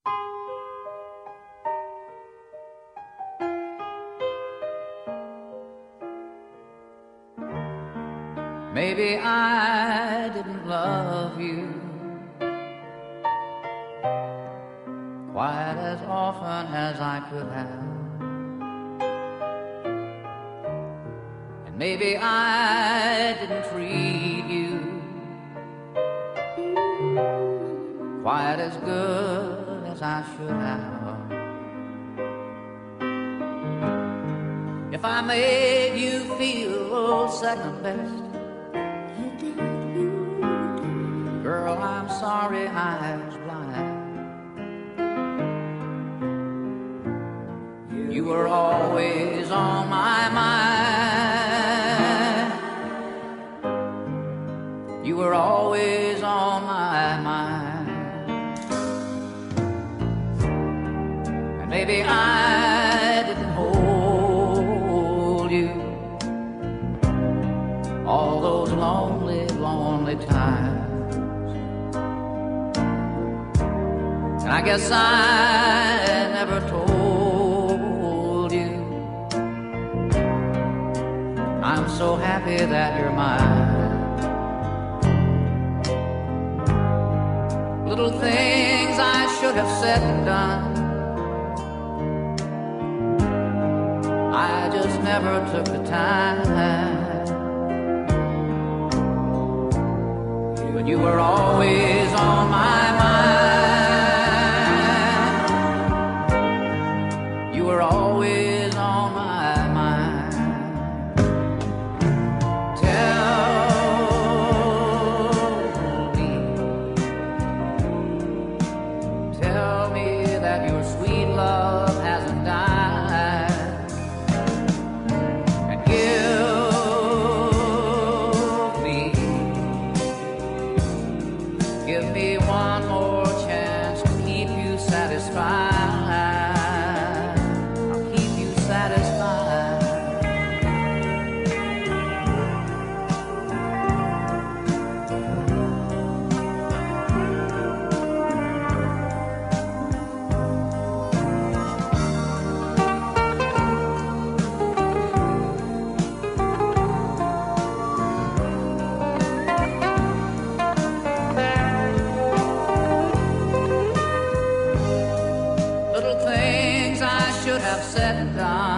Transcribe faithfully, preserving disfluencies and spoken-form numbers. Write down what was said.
Maybe I didn't love you quite as often as I could have. And maybe I didn't treat you quite as good as I should have. If I made you feel second best, girl, I'm sorry I was blind. You were always on my mind. You were always on my mind. And maybe I didn't hold you all those lonely, lonely times. And I guess I never told you I'm so happy that you're mine. Little things I should have said and done, I just never took the time. But you were always on my mind. You were always on my mind. Tell me, tell me that your sweet love hasn't died, and give me, give me one more chance to keep you satisfied. Little things I should have said and done,